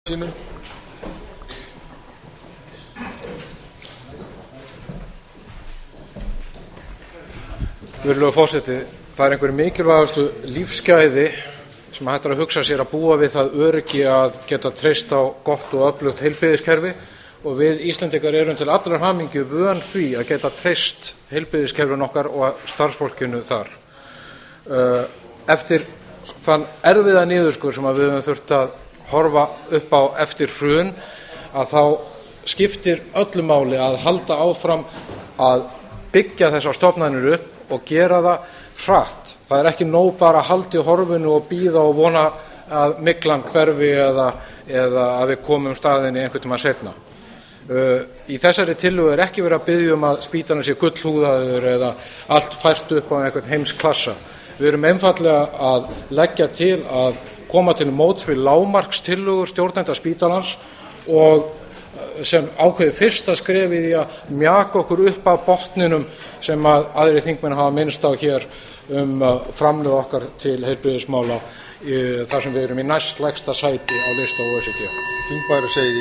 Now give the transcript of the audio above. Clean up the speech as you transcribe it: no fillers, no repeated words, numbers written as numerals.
sínum. Virðulegur forseti, það einhver mikilvægastu lífsgæði sem hægt að hugsa sér að búa við það öryggi að geta treyst á gott og öflugt heilbrigðiskerfi og við Íslendingar erum til allrar hamingju vön því að geta treyst heilbrigðiskerfinu okkar og starfsfólkinu þar. Eftir þann erfiða niðurskurð sem við höfum þurft að horfa upp á eftir hrun að þá skiptir öllu máli að halda áfram að byggja þessar stofnanir upp og gera það hratt. Það ekki nóg bara að halda í horfinu og bíða og vona að myglan hverfi eða að við komum staðinni einhvern tímann seinna. Í þessari tillögu ekki verið að biðja að spítalinn sé gullhúðaður eða allt fært upp á einhvern heimsklassa. Við erum einfaldlega að leggja til að koma til móts við lágmarkstillögur stjórnenda spítalans og sem ákveðið fyrsta skref í því að mjaka okkur upp af botninum sem að aðrir þingmenn hafa minnst á hér framlög okkar til heilbrigðismála þar sem við erum í næstlægsta sæti á lista OECD. Þingmaður segir